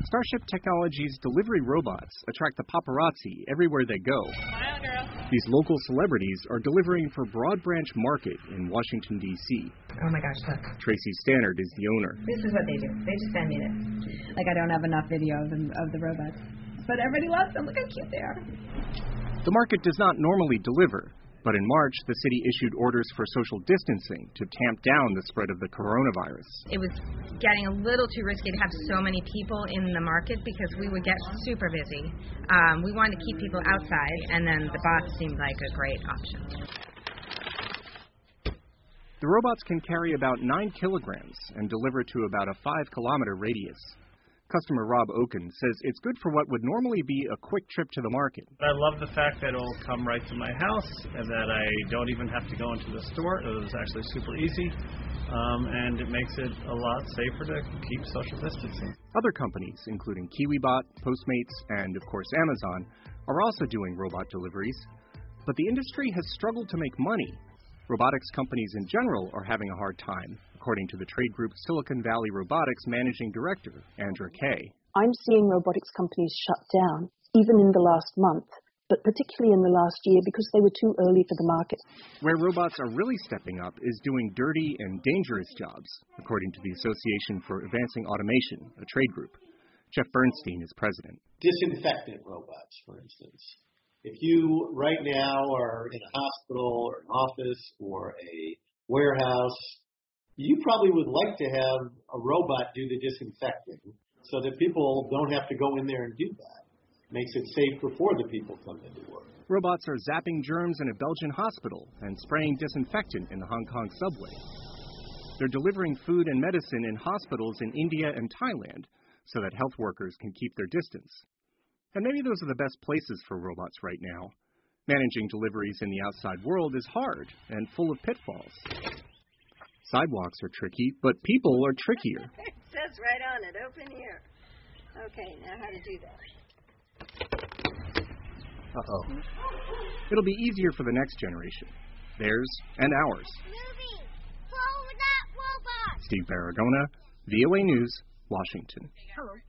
Starship Technologies' delivery robots attract the paparazzi everywhere they go. Smile, girl. These local celebrities are delivering for Broad Branch Market in Washington, D.C. Oh my gosh, look. Tracy Stannard is the owner. This is what they do. They just send me this. Like, I don't have enough video of the robots. But everybody loves them. Look how cute they are. The market does not normally deliver, but in March, the city issued orders for social distancing to tamp down the spread of the coronavirus. It was getting a little too risky to have so many people in the market because we would get super busy. We wanted to keep people outside, and then the bots seemed like a great option. The robots can carry about 9 kilograms and deliver to about a 5-kilometer radius. Customer Rob Oken says it's good for what would normally be a quick trip to the market. I love the fact that it'll come right to my house and that I don't even have to go into the store. It was actually super easy, and it makes it a lot safer to keep social distancing. Other companies, including KiwiBot, Postmates, and, of course, Amazon, are also doing robot deliveries. But the industry has struggled to make money. Robotics companies in general are having a hard time, according to the trade group Silicon Valley Robotics Managing Director, Andra Kay. I'm seeing robotics companies shut down, even in the last month, but particularly in the last year because they were too early for the market. Where robots are really stepping up is doing dirty and dangerous jobs, according to the Association for Advancing Automation, a trade group. Jeff Bernstein is president. Disinfectant robots, for instance. If you right now are in a hospital or an office or a warehouse, you probably would like to have a robot do the disinfecting so that people don't have to go in there and do that. Makes it safe before the people come into work. Robots are zapping germs in a Belgian hospital and spraying disinfectant in the Hong Kong subway. They're delivering food and medicine in hospitals in India and Thailand so that health workers can keep their distance. And maybe those are the best places for robots right now. Managing deliveries in the outside world is hard and full of pitfalls. Sidewalks are tricky, but people are trickier. It says right on it, open here. Okay, now how to do that. Uh-oh. It'll be easier for the next generation. Theirs and ours. Movie! Follow that robot! Steve Baragona, VOA News, Washington. Hello.